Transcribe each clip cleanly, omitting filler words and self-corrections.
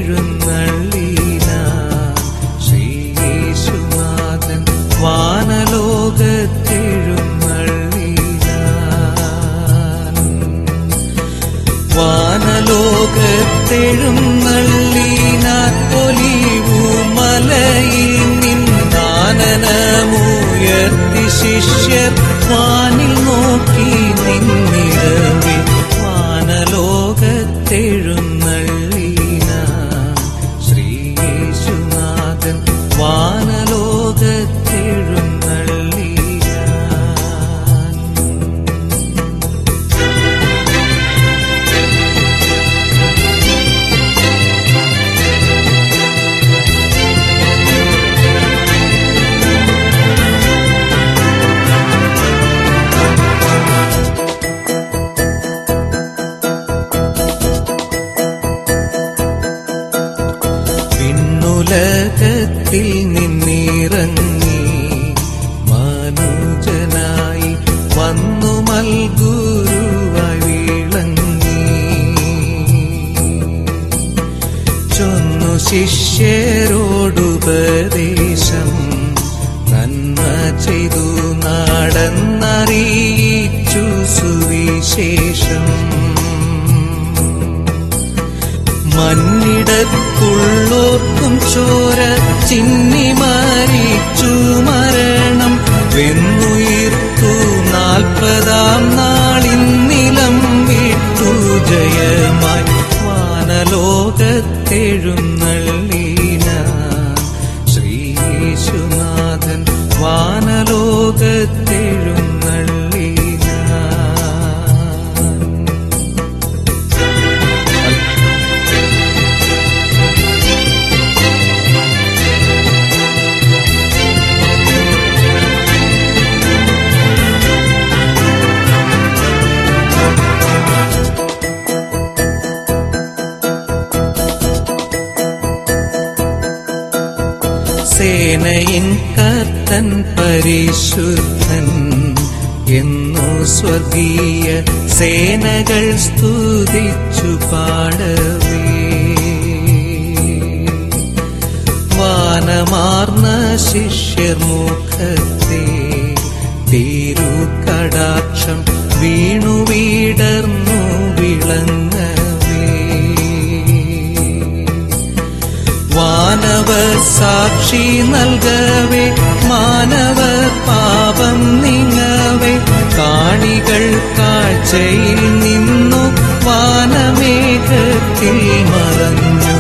ശ്രീയേശുനാഥൻ വാനലോകത്തെഴുന്നള്ളീനാൻ ഒലിവുമലയിൽ നിന്നാനനമുയർത്തി ശിഷ്യർ വാനിൽ നോക്കി നിന്നിടവേ വാനലോകത്തെഴുന്നള്ളീനാൻ ശ്രീയേശുനാഥൻ വിണ്ണുലകത്തിൽ നിന്നിറങ്ങി മനുജനായി വന്നു മൽഗുരുവായി വിളങ്ങി ചൊന്നു ശിഷ്യരോടുപദേശം നന്മ ചെയ്തു നടന്നറിയിച്ചു സുവിശേഷം മന്നിടത്തുള്ളോർക്കും ചോര ചിന്നി മരിച്ചു മരണം വെന്നുയിർത്തു 40-ാം നാളിന്നിലം വിട്ടു ജയമായി വാനലോകത്തെഴുന്നള്ളീനാൻ ശ്രീയേശുനാഥൻ സേനയിൻ കർത്തൻ പരിശുദ്ധൻ എന്നു സ്വർഗീയ സേനകൾ സ്തുതിച്ചു പാടവേ വാനമാർന്ന ശിഷ്യർ മുഖത്തെ തിരുകടാക്ഷം വീണു വീടർന്നു വിളങ്ങവേ വാനവർ സാക്ഷി നൽകവേ മാനവർ പാപം നീങ്ങവേ കാണികൾ കാഴ്ചയിൽ നിന്നു വാനമേഘത്തിൽ മറഞ്ഞു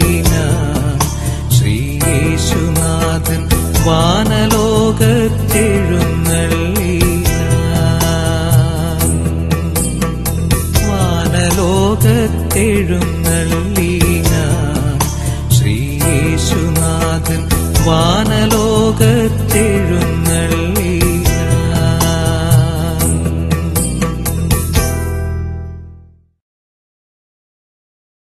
വാനലോകത്തെഴുന്നള്ളീനാൻ ശ്രീയേശുനാഥൻ വാനലോകത്തെ